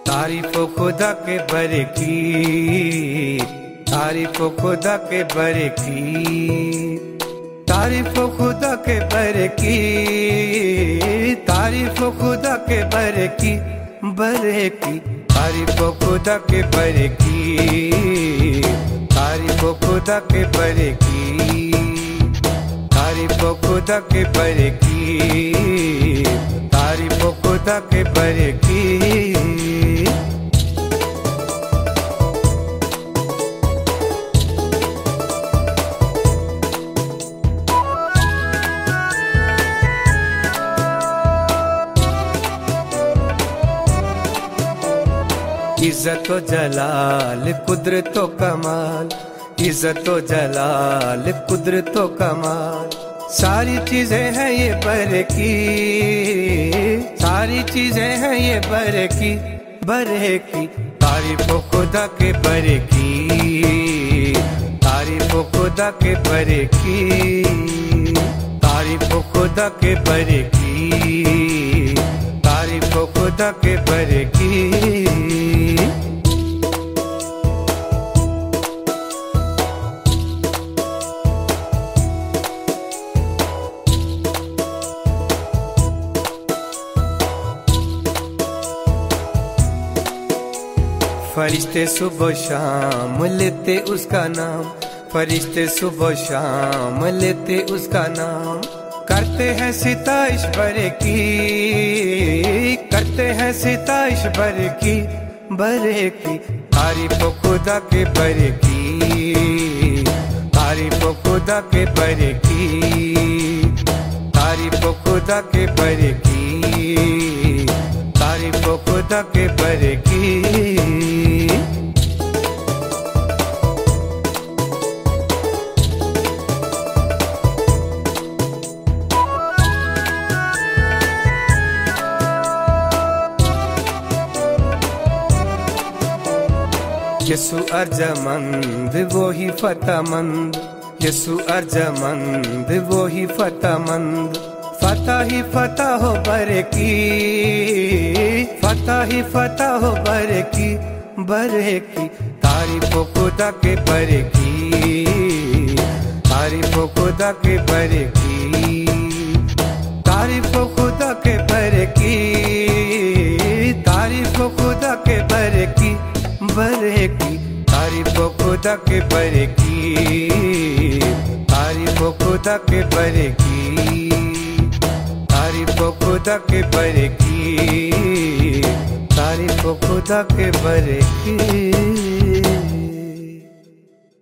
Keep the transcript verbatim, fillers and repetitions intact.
तारीफ खुदा के बरे की, तारीफ खुदा के बरे की, तारीफ खुदा के बरे की, तारीफ खुदा के बरे की, बरे की, तारीफ खुदा के बरे की, तारीफ खुदा के बरे की, तारीफ खुदा के बरे की, तारीफ खुदा के बरे की। इज्जत व जलाल कुदरत व कमाल, इज्जत व जलाल कुदरत व कमाल, सारी चीजें हैं ये बरे की, सारी चीजें हैं ये बरे की, बरे की, तारीफ खुदा के बरे की, तारीफ खुदा के बरे की, तारीफ खुदा के बरे की, तारीफ खुदा के बरे की। फरिश्ते सुबह शाम लेते उसका नाम, फरिश्ते सुबह शाम लेते उसका नाम, करते हैं सिताइश बरे की, करते हैं सिताइश बरे की, बरे की, तारीफ खुदा के बरे की, तारीफ खुदा के बरे की, तारीफ खुदा के बरे की, तारीफ खुदा के बरे की। यसु अर्जमंद वो ही फतमंद, यसु अर्जमंद वो ही फतमंद, फतह ही फतह हो बरे की, फतह ही फतह हो बरे की, बरे की, तारीफ खुदा के बरे की, तारीफ खुदा के बरे की, तारीफ खुदा के बरे की, तारीफ खुदा के बरे की, बरे की, तारीफ खुदा के बरे की, तारीफ खुदा के बरे की, तारीफ खुदा के बरे की, तारीफ खुदा के बरे की।